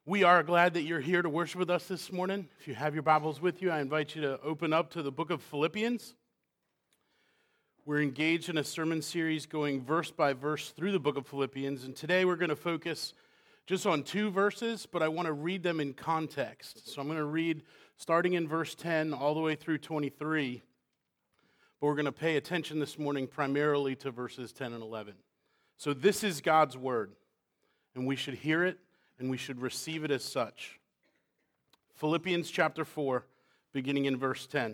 We are glad that you're here to worship with us this morning. If you have your Bibles with you, I invite you to open up to the book of Philippians. We're engaged in a sermon series going verse by verse through the book of Philippians, and today we're going to focus just on two verses, but I want to read them in context. So I'm going to read starting in verse 10 all the way through 23, but we're going to pay attention this morning primarily to verses 10 and 11. So this is God's word, and we should hear it, and we should receive it as such. Philippians chapter 4, beginning in verse 10.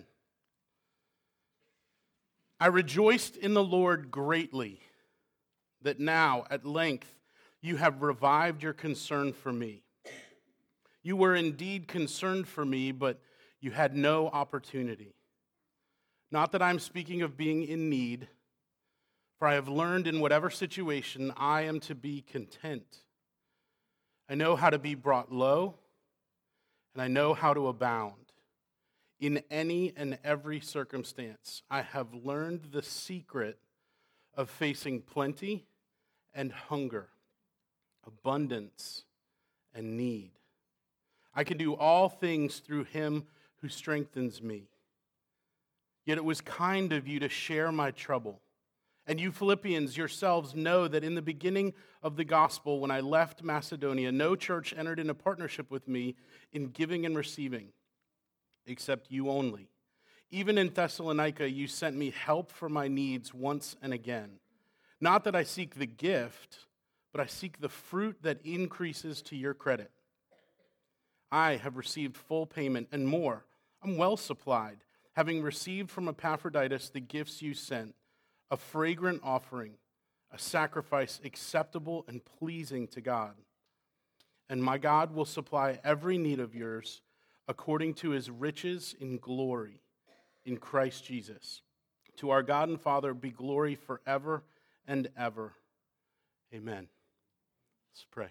I rejoiced in the Lord greatly that now, at length, you have revived your concern for me. You were indeed concerned for me, but you had no opportunity. Not that I'm speaking of being in need, for I have learned in whatever situation I am to be content. I know how to be brought low, and I know how to abound. In any and every circumstance, I have learned the secret of facing plenty and hunger, abundance and need. I can do all things through him who strengthens me. Yet it was kind of you to share my trouble. And you Philippians yourselves know that in the beginning of the gospel, when I left Macedonia, no church entered into partnership with me in giving and receiving, except you only. Even in Thessalonica, you sent me help for my needs once and again. Not that I seek the gift, but I seek the fruit that increases to your credit. I have received full payment and more. I'm well supplied, having received from Epaphroditus the gifts you sent, a fragrant offering, a sacrifice acceptable and pleasing to God. And my God will supply every need of yours according to his riches in glory in Christ Jesus. To our God and Father be glory forever and ever. Amen. Let's pray.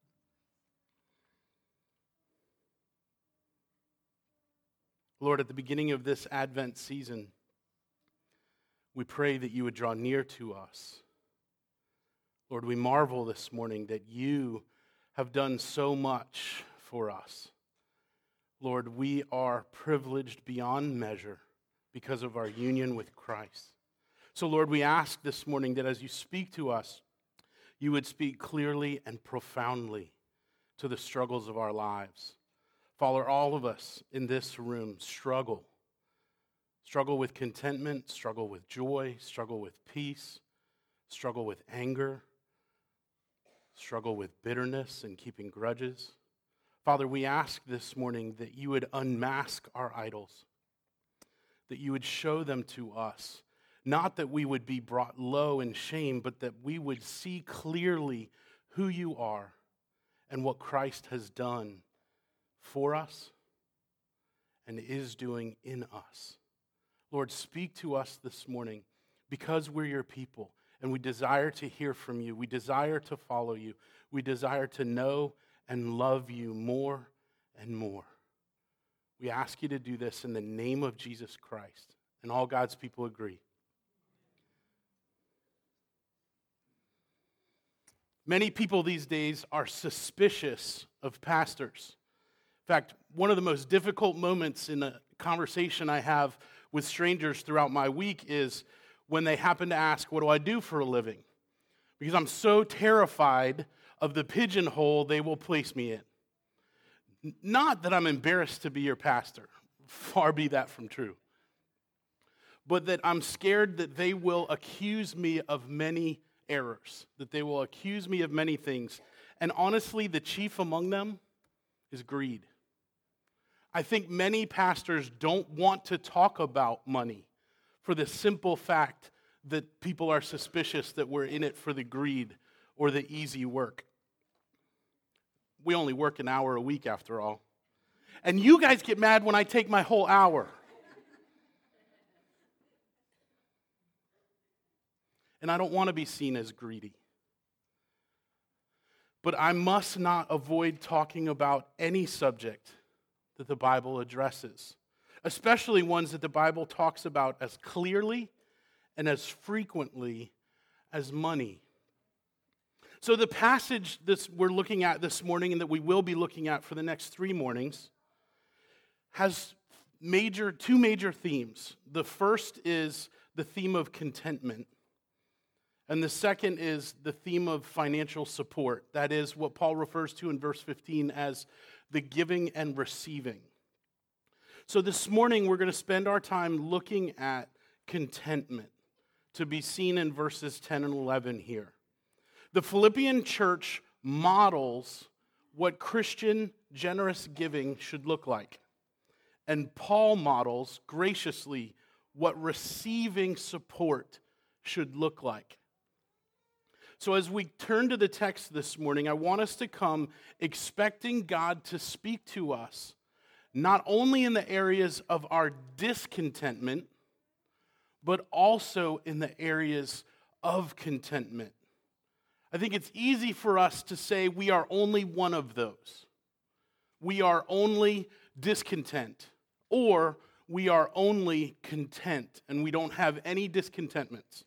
Lord, at the beginning of this Advent season, we pray that you would draw near to us. Lord, we marvel this morning that you have done so much for us. Lord, we are privileged beyond measure because of our union with Christ. So, Lord, we ask this morning that as you speak to us, you would speak clearly and profoundly to the struggles of our lives. Father, all of us in this room struggle with contentment, struggle with joy, struggle with peace, struggle with anger, struggle with bitterness and keeping grudges. Father, we ask this morning that you would unmask our idols, that you would show them to us, not that we would be brought low in shame, but that we would see clearly who you are and what Christ has done for us and is doing in us. Lord, speak to us this morning because we're your people and we desire to hear from you. We desire to follow you. We desire to know and love you more and more. We ask you to do this in the name of Jesus Christ. And all God's people agree. Many people these days are suspicious of pastors. In fact, one of the most difficult moments in a conversation I have with strangers throughout my week is when they happen to ask, what do I do for a living? Because I'm so terrified of the pigeonhole they will place me in. Not that I'm embarrassed to be your pastor, far be that from true, but that I'm scared that they will accuse me of many errors, that they will accuse me of many things. And honestly, the chief among them is greed. I think many pastors don't want to talk about money for the simple fact that people are suspicious that we're in it for the greed or the easy work. We only work an hour a week after all. And you guys get mad when I take my whole hour. And I don't want to be seen as greedy. But I must not avoid talking about any subject that the Bible addresses, especially ones that the Bible talks about as clearly and as frequently as money. So the passage that we're looking at this morning and that we will be looking at for the next 3 mornings has two major themes. The first is the theme of contentment. And the second is the theme of financial support. That is what Paul refers to in verse 15 as the giving and receiving. So this morning we're going to spend our time looking at contentment, to be seen in verses 10 and 11 here. The Philippian church models what Christian generous giving should look like. And Paul models graciously what receiving support should look like. So as we turn to the text this morning, I want us to come expecting God to speak to us, not only in the areas of our discontentment, but also in the areas of contentment. I think it's easy for us to say we are only one of those. We are only discontent, or we are only content, and we don't have any discontentments.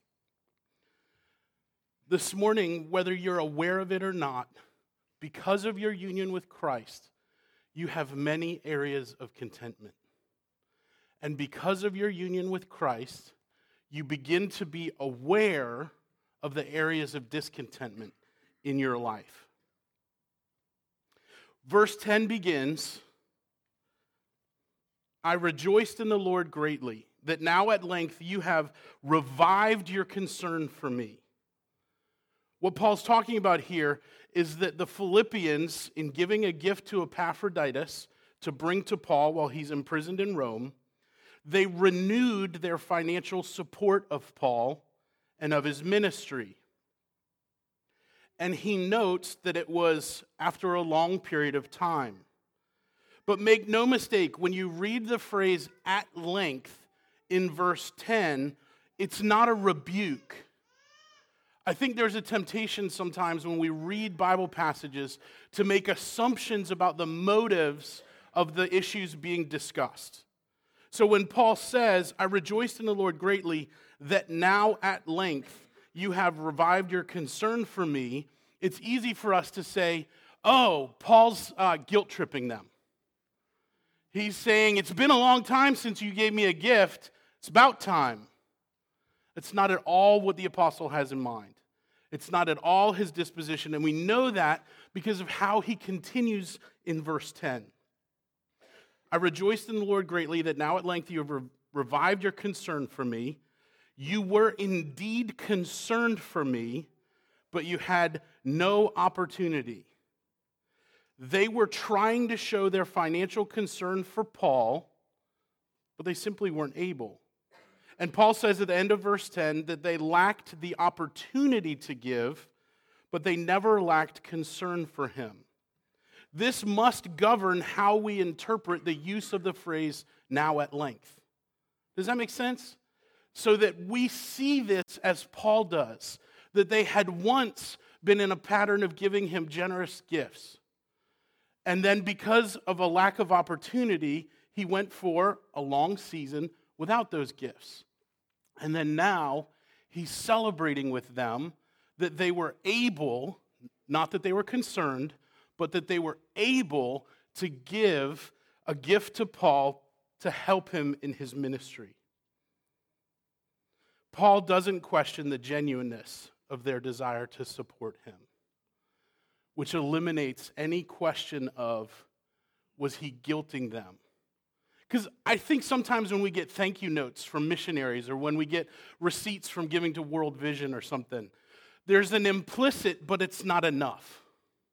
This morning, whether you're aware of it or not, because of your union with Christ, you have many areas of contentment. And because of your union with Christ, you begin to be aware of the areas of discontentment in your life. Verse 10 begins, I rejoiced in the Lord greatly, that now at length you have revived your concern for me. What Paul's talking about here is that the Philippians, in giving a gift to Epaphroditus to bring to Paul while he's imprisoned in Rome, they renewed their financial support of Paul and of his ministry. And he notes that it was after a long period of time. But make no mistake, when you read the phrase at length in verse 10, it's not a rebuke. I think there's a temptation sometimes when we read Bible passages to make assumptions about the motives of the issues being discussed. So when Paul says, I rejoiced in the Lord greatly that now at length you have revived your concern for me, it's easy for us to say, oh, Paul's guilt-tripping them. He's saying, it's been a long time since you gave me a gift. It's about time. It's not at all what the apostle has in mind. It's not at all his disposition, and we know that because of how he continues in verse 10. I rejoiced in the Lord greatly that now at length you have revived your concern for me. You were indeed concerned for me, but you had no opportunity. They were trying to show their financial concern for Paul, but they simply weren't able. And Paul says at the end of verse 10 that they lacked the opportunity to give, but they never lacked concern for him. This must govern how we interpret the use of the phrase, now at length. Does that make sense? So that we see this as Paul does, that they had once been in a pattern of giving him generous gifts. And then because of a lack of opportunity, he went for a long season without those gifts. And then now he's celebrating with them that they were able, not that they were concerned, but that they were able to give a gift to Paul to help him in his ministry. Paul doesn't question the genuineness of their desire to support him, which eliminates any question of, was he guilting them? Because I think sometimes when we get thank you notes from missionaries or when we get receipts from giving to World Vision or something, there's an implicit, but it's not enough.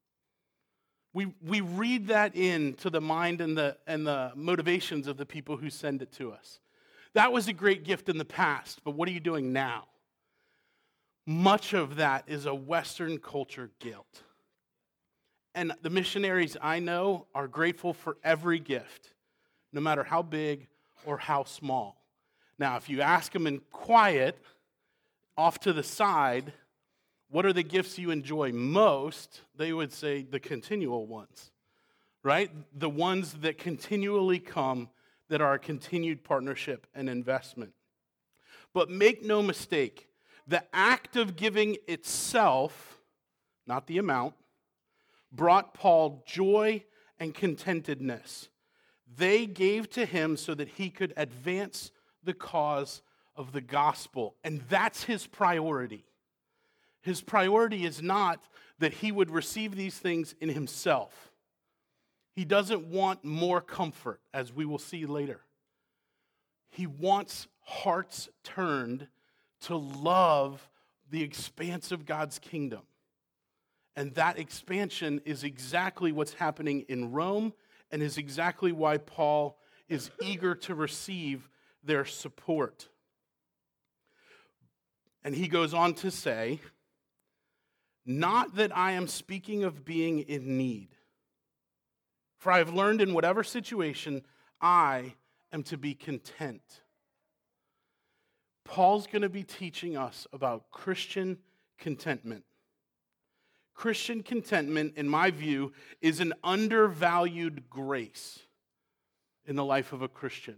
We read that into the mind and the motivations of the people who send it to us. That was a great gift in the past, but what are you doing now? Much of that is a Western culture guilt. And the missionaries I know are grateful for every gift, no matter how big or how small. Now, if you ask them in quiet, off to the side, what are the gifts you enjoy most? They would say the continual ones, right? The ones that continually come, that are a continued partnership and investment. But make no mistake, the act of giving itself, not the amount, brought Paul joy and contentedness. They gave to him so that he could advance the cause of the gospel. And that's his priority. His priority is not that he would receive these things in himself. He doesn't want more comfort, as we will see later. He wants hearts turned to love the expanse of God's kingdom. And that expansion is exactly what's happening in Rome and is exactly why Paul is eager to receive their support. And he goes on to say, not that I am speaking of being in need, for I have learned in whatever situation I am to be content. Paul's going to be teaching us about Christian contentment. Christian contentment, in my view, is an undervalued grace in the life of a Christian.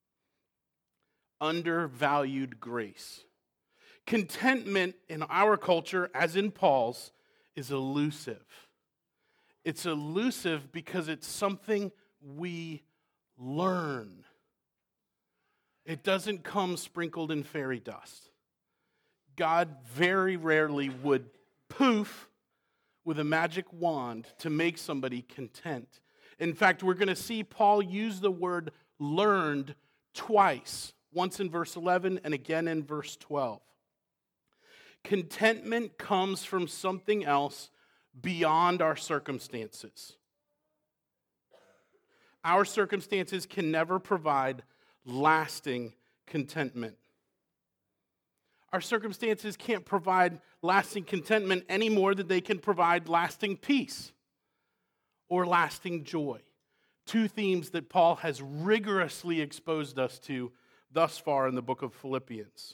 Undervalued grace. Contentment in our culture, as in Paul's, is elusive. It's elusive because it's something we learn. It doesn't come sprinkled in fairy dust. God very rarely would poof with a magic wand to make somebody content. In fact, we're going to see Paul use the word learned twice, once in verse 11 and again in verse 12. Contentment comes from something else beyond our circumstances. Our circumstances can never provide lasting contentment. Our circumstances can't provide lasting contentment any more than they can provide lasting peace or lasting joy. Two themes that Paul has rigorously exposed us to thus far in the book of Philippians.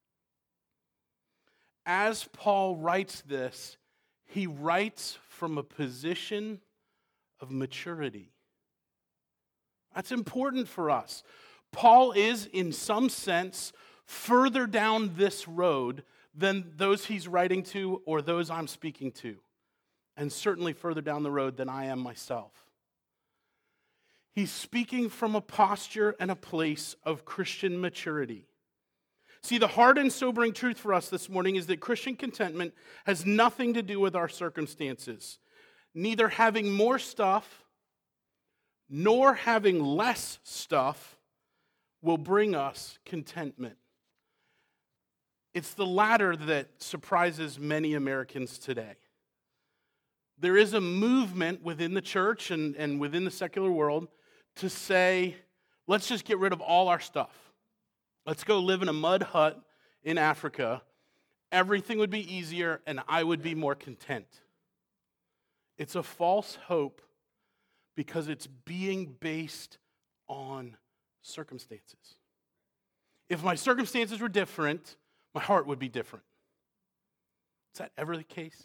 As Paul writes this, he writes from a position of maturity. That's important for us. Paul is, in some sense, further down this road than those he's writing to or those I'm speaking to, and certainly further down the road than I am myself. He's speaking from a posture and a place of Christian maturity. See, the hard and sobering truth for us this morning is that Christian contentment has nothing to do with our circumstances. Neither having more stuff nor having less stuff will bring us contentment. It's the latter that surprises many Americans today. There is a movement within the church and within the secular world to say, let's just get rid of all our stuff. Let's go live in a mud hut in Africa. Everything would be easier and I would be more content. It's a false hope because it's being based on circumstances. If my circumstances were different, my heart would be different. Is that ever the case?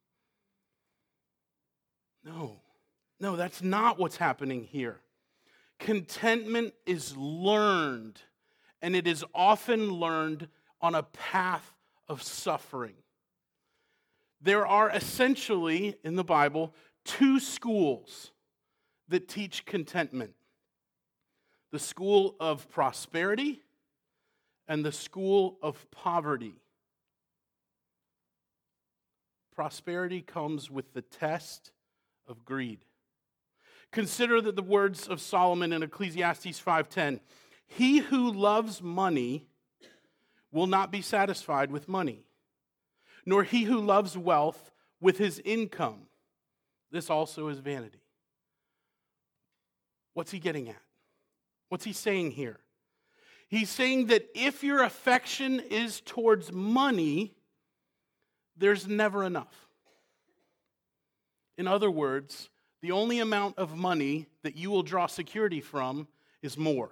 No, that's not what's happening here. Contentment is learned, and it is often learned on a path of suffering. There are essentially, in the Bible, two schools that teach contentment. The school of prosperity and the school of poverty. Prosperity comes with the test of greed. Consider that the words of Solomon in Ecclesiastes 5:10, he who loves money will not be satisfied with money, nor he who loves wealth with his income. This also is vanity. What's he getting at? What's he saying here? He's saying that if your affection is towards money, there's never enough. In other words, the only amount of money that you will draw security from is more.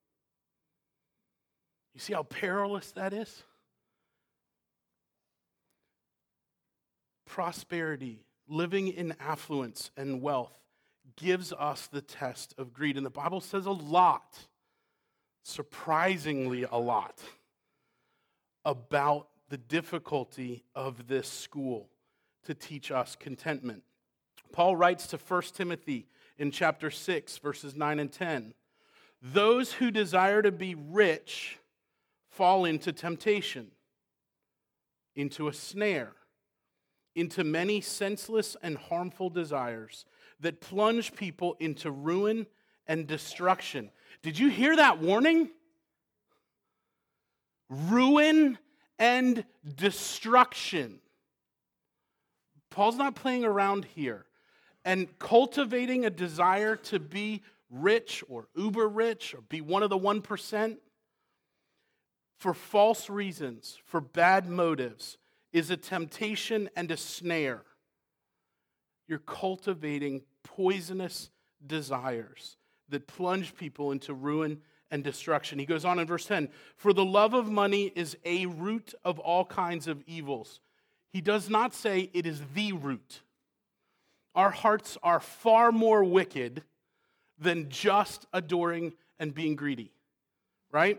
You see how perilous that is? Prosperity, living in affluence and wealth, gives us the test of greed. And the Bible says a lot, surprisingly a lot, about the difficulty of this school. to teach us contentment. Paul writes to 1 Timothy in chapter 6, verses 9 and 10. Those who desire to be rich fall into temptation, into a snare, into many senseless and harmful desires that plunge people into ruin and destruction. Did you hear that warning? Ruin and destruction. Paul's not playing around here. And cultivating a desire to be rich or uber rich or be one of the 1% for false reasons, for bad motives, is a temptation and a snare. You're cultivating poisonous desires that plunge people into ruin and destruction. He goes on in verse 10, for the love of money is a root of all kinds of evils. He does not say it is the root. Our hearts are far more wicked than just adoring and being greedy, right?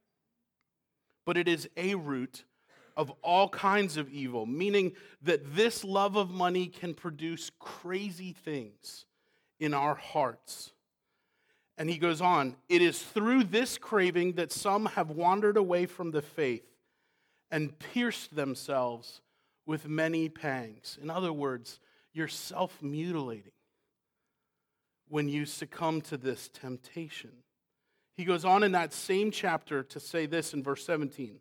But it is a root of all kinds of evil, meaning that this love of money can produce crazy things in our hearts. And he goes on, it is through this craving that some have wandered away from the faith and pierced themselves with many pangs. In other words, you're self-mutilating when you succumb to this temptation. He goes on in that same chapter to say this in verse 17.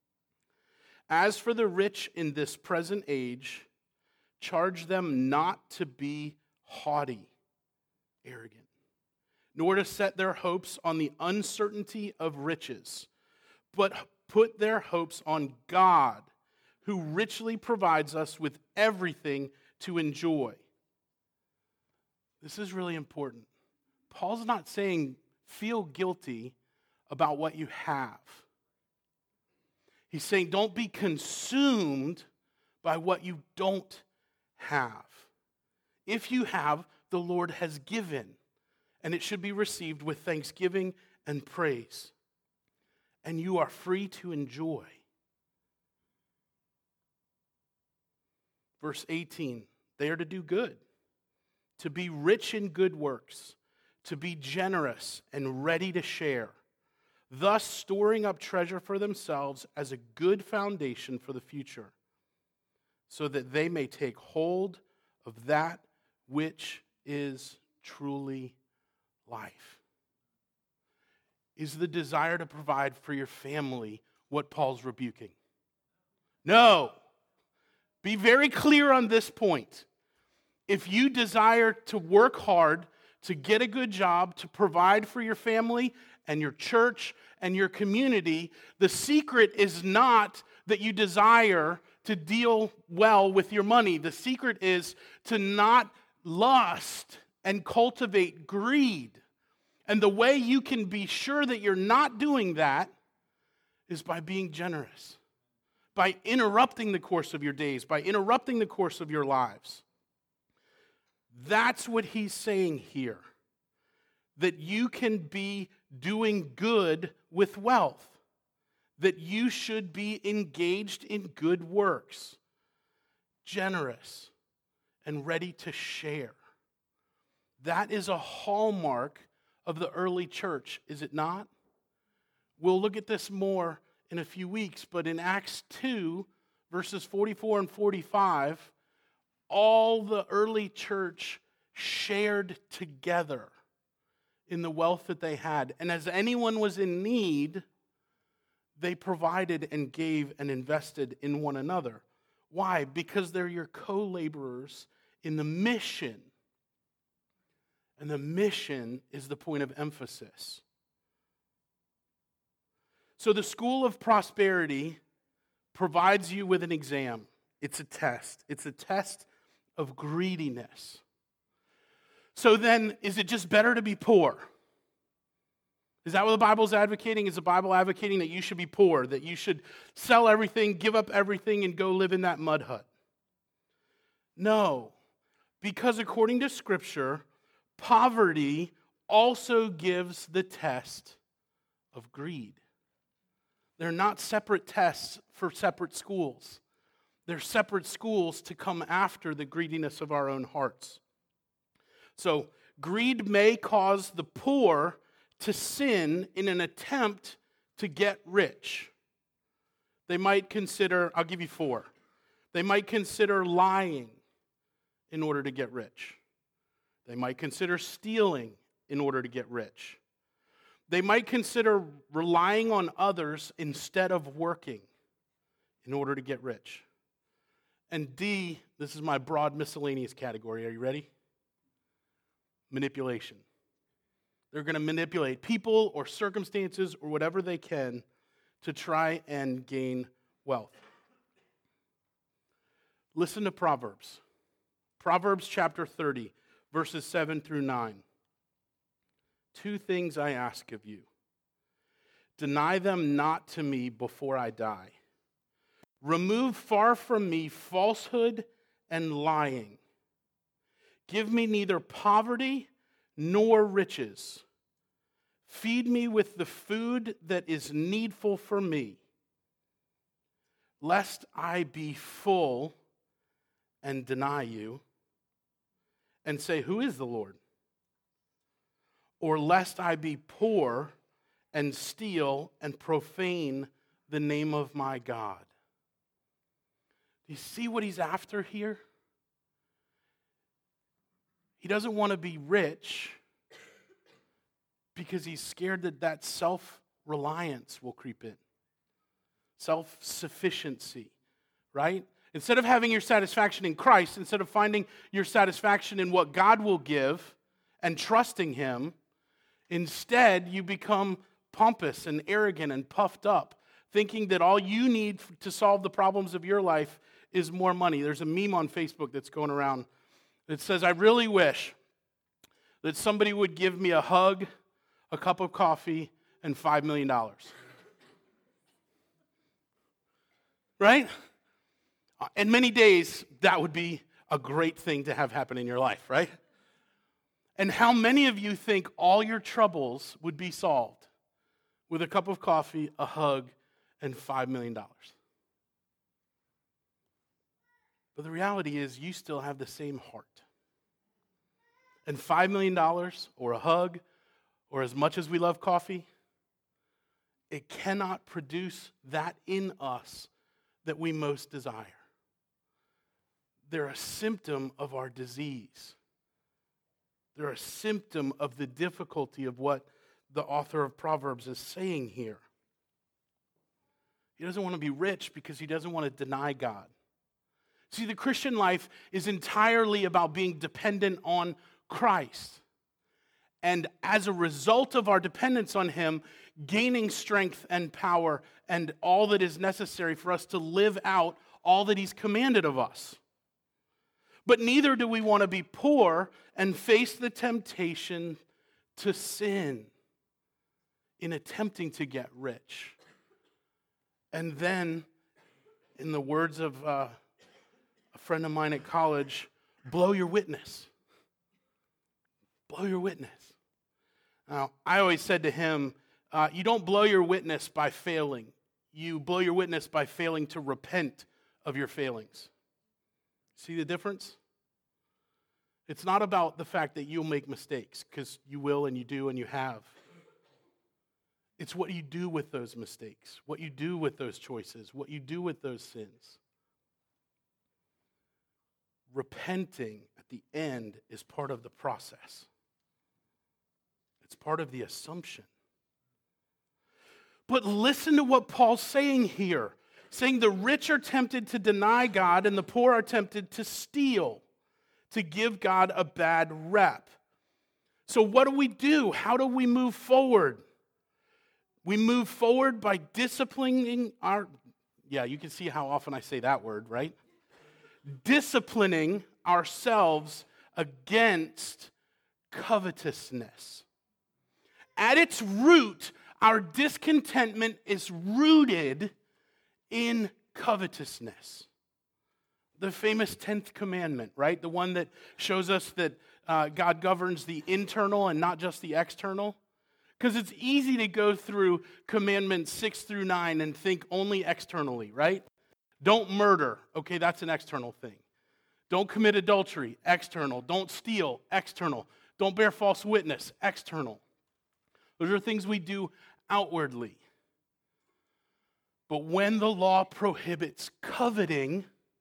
As for the rich in this present age, charge them not to be haughty, arrogant, nor to set their hopes on the uncertainty of riches, but put their hopes on God, who richly provides us with everything to enjoy. This is really important. Paul's not saying feel guilty about what you have. He's saying don't be consumed by what you don't have. If you have, the Lord has given, and it should be received with thanksgiving and praise. And you are free to enjoy. Verse 18, they are to do good, to be rich in good works, to be generous and ready to share, thus storing up treasure for themselves as a good foundation for the future, so that they may take hold of that which is truly life. Is the desire to provide for your family what Paul's rebuking? No. Be very clear on this point. If you desire to work hard, to get a good job, to provide for your family and your church and your community, the secret is not that you desire to deal well with your money. The secret is to not lust and cultivate greed. And the way you can be sure that you're not doing that is by being generous, by interrupting the course of your days, by interrupting the course of your lives. That's what he's saying here, that you can be doing good with wealth, that you should be engaged in good works, generous and ready to share. That is a hallmark of the early church, is it not? We'll look at this more in a few weeks, but in Acts 2, verses 44 and 45, all the early church shared together in the wealth that they had. And as anyone was in need, they provided and gave and invested in one another. Why? Because they're your co-laborers in the mission. And the mission is the point of emphasis. So the school of prosperity provides you with an exam. It's a test. It's a test of greediness. So then, is it just better to be poor? Is that what the Bible's advocating? Is the Bible advocating that you should be poor, that you should sell everything, give up everything, and go live in that mud hut? No, because according to Scripture, poverty also gives the test of greed. They're not separate tests for separate schools. They're separate schools to come after the greediness of our own hearts. So, greed may cause the poor to sin in an attempt to get rich. They might consider, I'll give you 4. They might consider lying in order to get rich. They might consider stealing in order to get rich. They might consider relying on others instead of working in order to get rich. And D, this is my broad miscellaneous category. Are you ready? Manipulation. They're going to manipulate people or circumstances or whatever they can to try and gain wealth. Listen to Proverbs. Proverbs chapter 30, verses 7 through 9. 2 things I ask of you. Deny them not to me before I die. Remove far from me falsehood and lying. Give me neither poverty nor riches. Feed me with the food that is needful for me, lest I be full and deny you and say, who is the Lord? Or lest I be poor and steal and profane the name of my God. Do you see what he's after here? He doesn't want to be rich because he's scared that self-reliance will creep in. Self-sufficiency, right? Instead of having your satisfaction in Christ, instead of finding your satisfaction in what God will give and trusting him, instead you become pompous and arrogant and puffed up, thinking that all you need to solve the problems of your life is more money. There's a meme on Facebook that's going around that says, I really wish that somebody would give me a hug, a cup of coffee, and $5 million. Right? In many days, that would be a great thing to have happen in your life, right? And how many of you think all your troubles would be solved with a cup of coffee, a hug, and $5 million? But the reality is you still have the same heart. And $5 million or a hug or as much as we love coffee, it cannot produce that in us that we most desire. They're a symptom of our disease. They're a symptom of the difficulty of what the author of Proverbs is saying here. He doesn't want to be rich because he doesn't want to deny God. See, the Christian life is entirely about being dependent on Christ. And as a result of our dependence on him, gaining strength and power and all that is necessary for us to live out all that he's commanded of us. But neither do we want to be poor and face the temptation to sin in attempting to get rich. And then, in the words of a friend of mine at college, blow your witness. Blow your witness. Now, I always said to him, you don't blow your witness by failing. You blow your witness by failing to repent of your failings. See the difference? It's not about the fact that you'll make mistakes, because you will and you do and you have. It's what you do with those mistakes, what you do with those choices, what you do with those sins. Repenting at the end is part of the process. It's part of the assumption. But listen to what Paul's saying here. Saying the rich are tempted to deny God and the poor are tempted to steal, to give God a bad rep. So what do? How do we move forward? We move forward by disciplining you can see how often I say that word, right? Disciplining ourselves against covetousness. At its root, our discontentment is rooted in covetousness. The famous 10th commandment, right? The one that shows us that God governs the internal and not just the external. Because it's easy to go through commandments 6 through 9 and think only externally, right? Don't murder. Okay, that's an external thing. Don't commit adultery. External. Don't steal. External. Don't bear false witness. External. Those are things we do outwardly. But when the law prohibits coveting,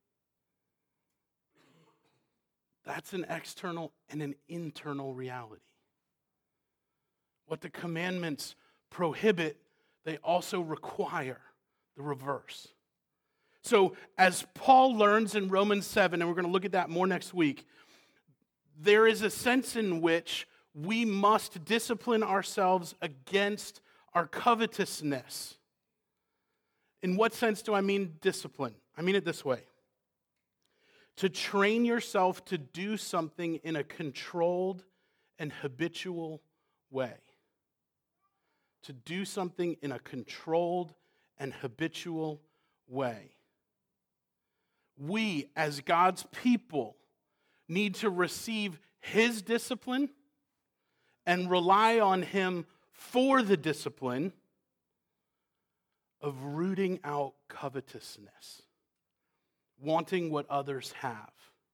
that's an external and an internal reality. What the commandments prohibit, they also require the reverse. So as Paul learns in Romans 7, and we're going to look at that more next week, there is a sense in which we must discipline ourselves against our covetousness. In what sense do I mean discipline? I mean it this way. To train yourself to do something in a controlled and habitual way. To do something in a controlled and habitual way. We, as God's people, need to receive His discipline and rely on Him for the discipline of rooting out covetousness, wanting what others have.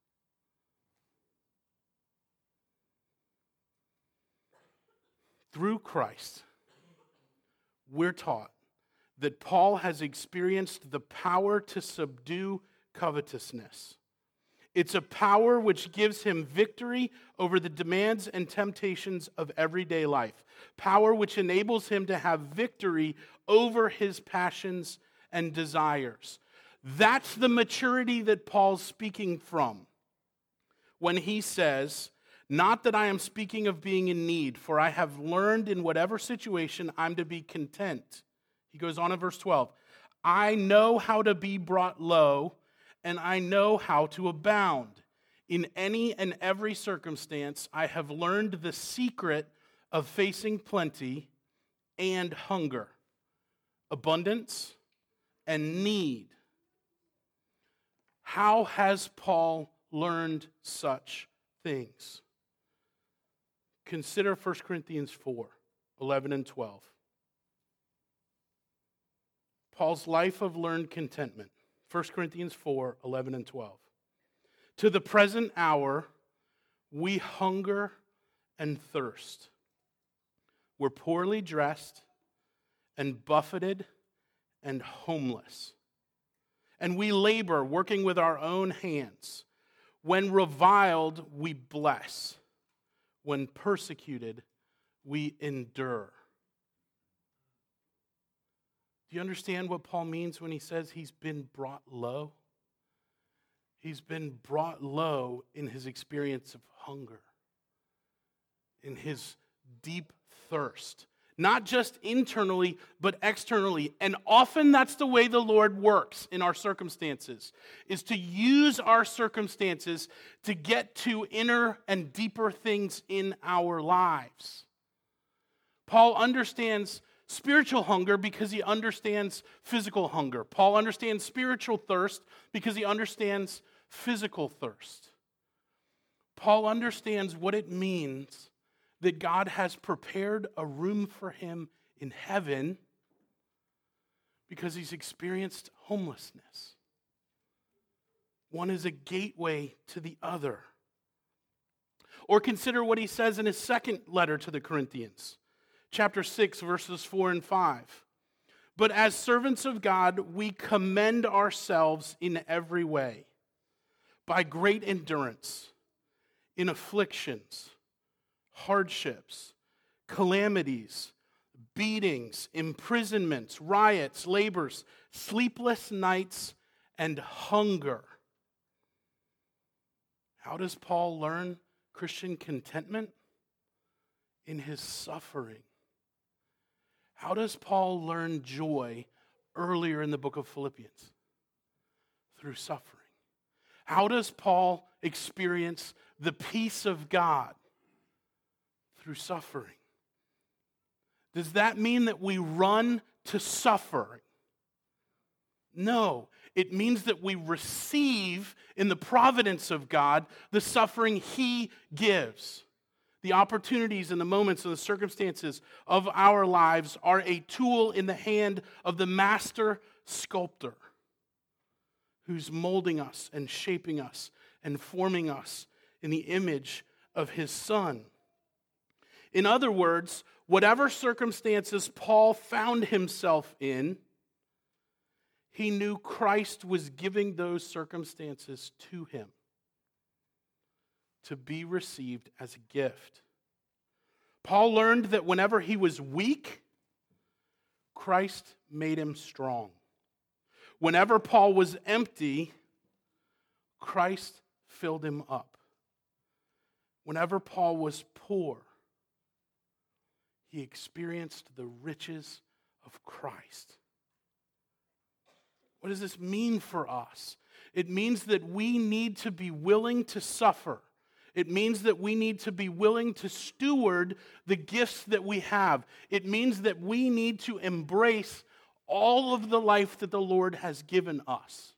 Through Christ, we're taught that Paul has experienced the power to subdue covetousness. It's a power which gives him victory over the demands and temptations of everyday life. Power which enables him to have victory over his passions and desires. That's the maturity that Paul's speaking from when he says, "Not that I am speaking of being in need, for I have learned in whatever situation I'm to be content." He goes on in verse 12, "I know how to be brought low, and I know how to abound. In any and every circumstance, I have learned the secret of facing plenty and hunger, abundance and need." How has Paul learned such things? Consider 1 Corinthians 4, 11 and 12. Paul's life of learned contentment. 1 Corinthians 4, 11 and 12. "To the present hour, we hunger and thirst. We're poorly dressed and buffeted and homeless. And we labor, working with our own hands. When reviled, we bless. When persecuted, we endure." Do you understand what Paul means when he says he's been brought low? He's been brought low in his experience of hunger, in his deep thirst. Not just internally, but externally. And often that's the way the Lord works in our circumstances, is to use our circumstances to get to inner and deeper things in our lives. Paul understands spiritual hunger because he understands physical hunger. Paul understands spiritual thirst because he understands physical thirst. Paul understands what it means that God has prepared a room for him in heaven because he's experienced homelessness. One is a gateway to the other. Or consider what he says in his second letter to the Corinthians. Chapter 6, verses 4 and 5. "But as servants of God, we commend ourselves in every way, by great endurance, in afflictions, hardships, calamities, beatings, imprisonments, riots, labors, sleepless nights, and hunger." How does Paul learn Christian contentment? In his suffering. How does Paul learn joy earlier in the book of Philippians? Through suffering. How does Paul experience the peace of God? Through suffering. Does that mean that we run to suffering? No. It means that we receive in the providence of God the suffering He gives. The opportunities and the moments and the circumstances of our lives are a tool in the hand of the master sculptor. who's molding us and shaping us and forming us in the image of his Son. In other words, whatever circumstances Paul found himself in, he knew Christ was giving those circumstances to him to be received as a gift. Paul learned that whenever he was weak, Christ made him strong. Whenever Paul was empty, Christ filled him up. Whenever Paul was poor, he experienced the riches of Christ. What does this mean for us? It means that we need to be willing to suffer. It means that we need to be willing to steward the gifts that we have. It means that we need to embrace all of the life that the Lord has given us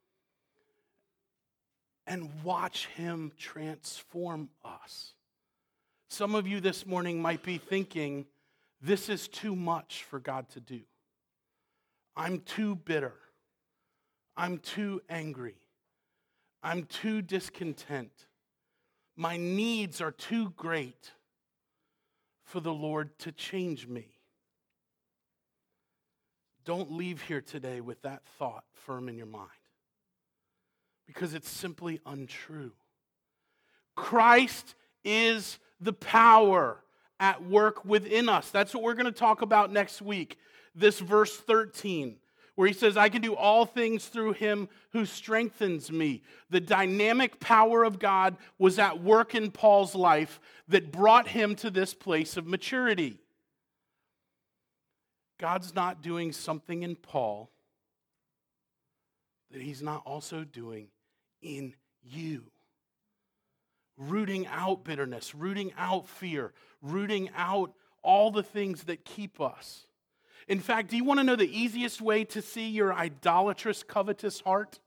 and watch him transform us. Some of you this morning might be thinking, this is too much for God to do. I'm too bitter. I'm too angry. I'm too discontent. My needs are too great for the Lord to change me. Don't leave here today with that thought firm in your mind, because it's simply untrue. Christ is the power at work within us. That's what we're going to talk about next week. This verse 13, where he says, I can do all things through him who strengthens me. The dynamic power of God was at work in Paul's life that brought him to this place of maturity. God's not doing something in Paul that he's not also doing in you. Rooting out bitterness, rooting out fear, rooting out all the things that keep us. In fact, do you want to know the easiest way to see your idolatrous, covetous heart?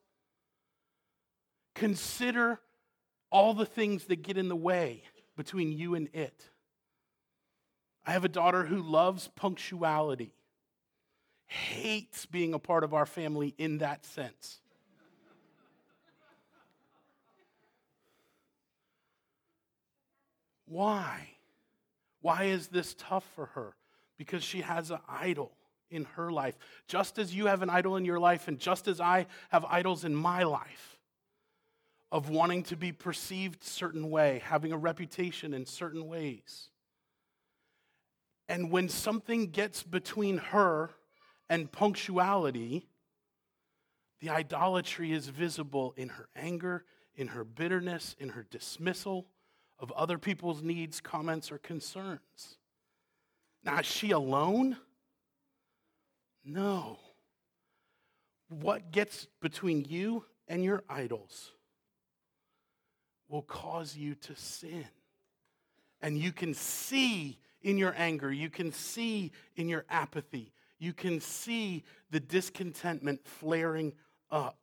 Consider all the things that get in the way between you and it. I have a daughter who loves punctuality, hates being a part of our family in that sense. Why? Why is this tough for her? Because she has an idol in her life. Just as you have an idol in your life, and just as I have idols in my life, of wanting to be perceived a certain way, having a reputation in certain ways. And when something gets between her and punctuality, the idolatry is visible in her anger, in her bitterness, in her dismissal of other people's needs, comments, or concerns. Now, is she alone? No. What gets between you and your idols will cause you to sin. And you can see in your anger, you can see in your apathy, you can see the discontentment flaring up.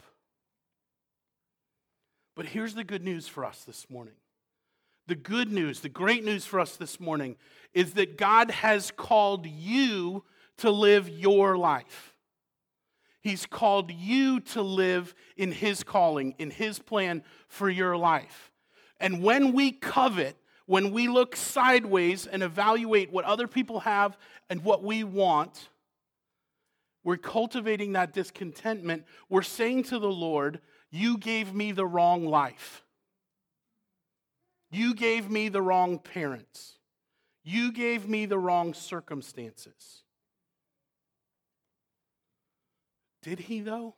But here's the good news for us this morning. The good news, the great news for us this morning is that God has called you to live your life. He's called you to live in his calling, in his plan for your life. And when we covet, when we look sideways and evaluate what other people have and what we want, we're cultivating that discontentment. We're saying to the Lord, you gave me the wrong life. You gave me the wrong parents. You gave me the wrong circumstances. Did he, though?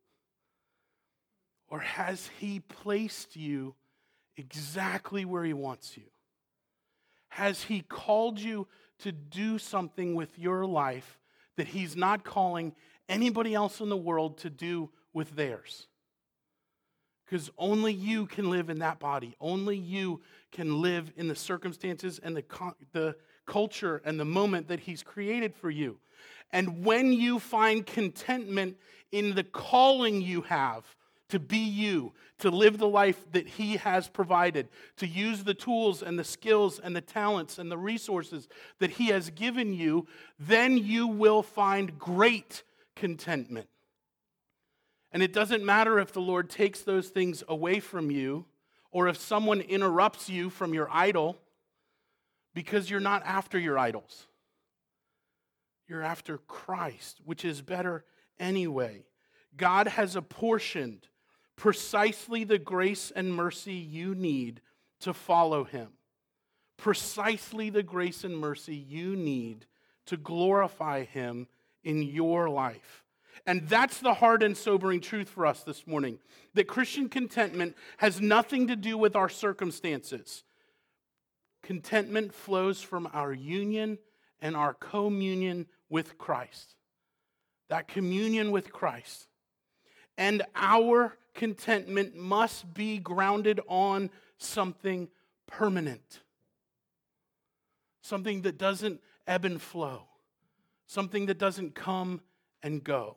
Or has he placed you exactly where he wants you? Has he called you to do something with your life that he's not calling anybody else in the world to do with theirs? Because only you can live in that body. Only you can live in the circumstances and the culture and the moment that he's created for you. And when you find contentment in the calling you have to be you, to live the life that he has provided, to use the tools and the skills and the talents and the resources that he has given you, then you will find great contentment. And it doesn't matter if the Lord takes those things away from you or if someone interrupts you from your idol, because you're not after your idols. You're after Christ, which is better anyway. God has apportioned precisely the grace and mercy you need to follow him. Precisely the grace and mercy you need to glorify him in your life. And that's the hard and sobering truth for us this morning, that Christian contentment has nothing to do with our circumstances. Contentment flows from our union and our communion with Christ. That communion with Christ. And our contentment must be grounded on something permanent. Something that doesn't ebb and flow. Something that doesn't come and go.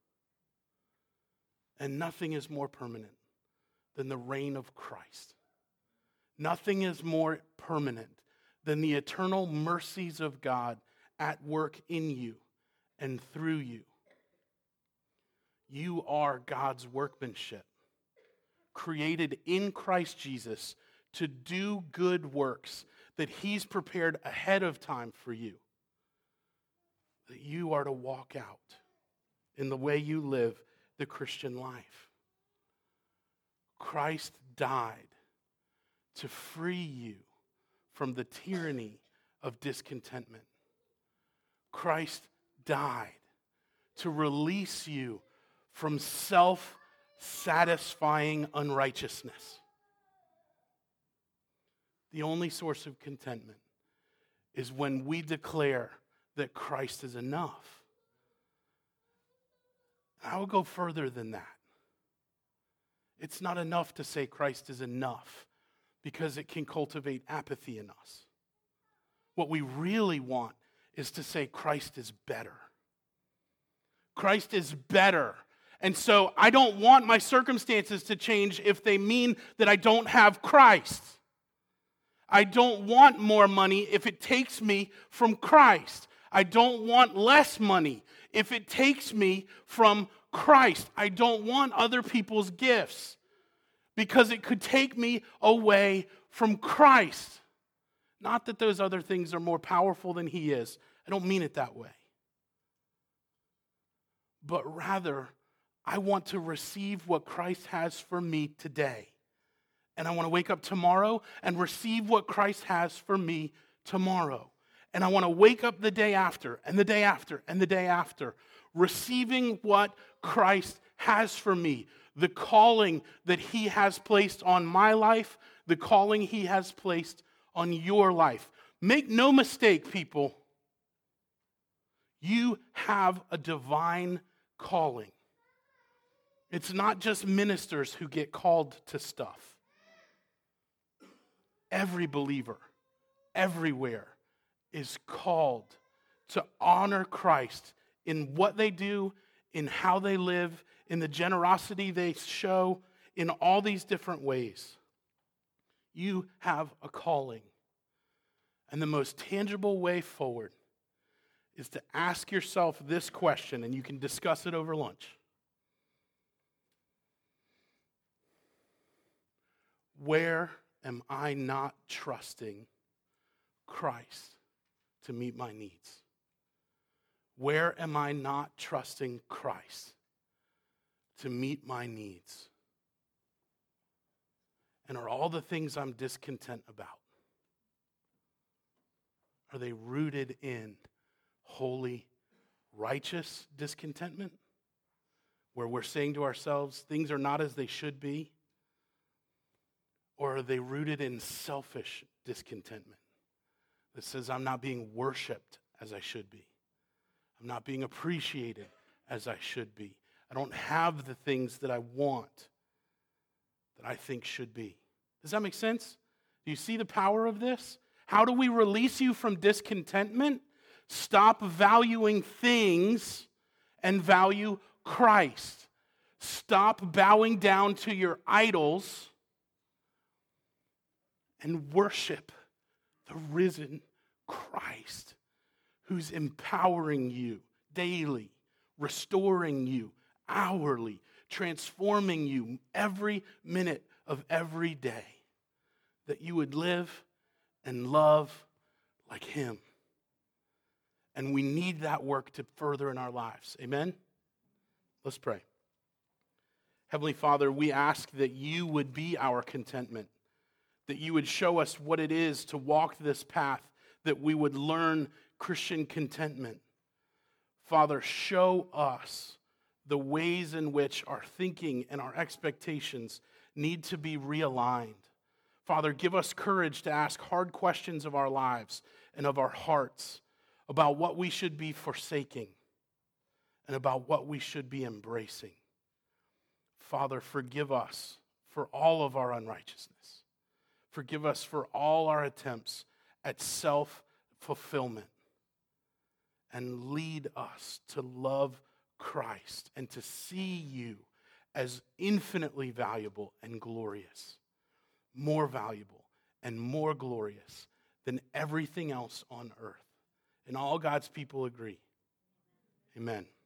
And nothing is more permanent than the reign of Christ. Nothing is more permanent than the eternal mercies of God at work in you and through you. You are God's workmanship, created in Christ Jesus to do good works that he's prepared ahead of time for you, that you are to walk out in the way you live the Christian life. Christ died to free you from the tyranny of discontentment. Christ died to release you from self-satisfying unrighteousness. The only source of contentment is when we declare that Christ is enough. I will go further than that. It's not enough to say Christ is enough because it can cultivate apathy in us. What we really want is to say Christ is better. Christ is better. And so I don't want my circumstances to change if they mean that I don't have Christ. I don't want more money if it takes me from Christ. I don't want less money if it takes me from Christ. I don't want other people's gifts because it could take me away from Christ. Not that those other things are more powerful than he is. I don't mean it that way. But rather, I want to receive what Christ has for me today. And I want to wake up tomorrow and receive what Christ has for me tomorrow. And I want to wake up the day after, and the day after, and the day after, receiving what Christ has for me. The calling that he has placed on my life, the calling he has placed on your life. Make no mistake, people. You have a divine calling. It's not just ministers who get called to stuff. Every believer, everywhere, is called to honor Christ in what they do, in how they live, in the generosity they show, in all these different ways. You have a calling. And the most tangible way forward is to ask yourself this question, and you can discuss it over lunch. Where am I not trusting Christ to meet my needs? Where am I not trusting Christ to meet my needs? And are all the things I'm discontent about, are they rooted in holy, righteous discontentment? Where we're saying to ourselves, things are not as they should be? Or are they rooted in selfish discontentment that says I'm not being worshiped as I should be? I'm not being appreciated as I should be. I don't have the things that I want that I think should be. Does that make sense? Do you see the power of this? How do we release you from discontentment? Stop valuing things and value Christ. Stop bowing down to your idols and worship the risen Christ who's empowering you daily, restoring you hourly, transforming you every minute of every day, that you would live and love like him. And we need that work to further in our lives. Amen? Let's pray. Heavenly Father, we ask that you would be our contentment, that you would show us what it is to walk this path, that we would learn Christian contentment. Father, show us the ways in which our thinking and our expectations need to be realigned. Father, give us courage to ask hard questions of our lives and of our hearts about what we should be forsaking and about what we should be embracing. Father, forgive us for all of our unrighteousness. Forgive us for all our attempts at self-fulfillment. And lead us to love Christ and to see you as infinitely valuable and glorious, more valuable and more glorious than everything else on earth. And all God's people agree. Amen.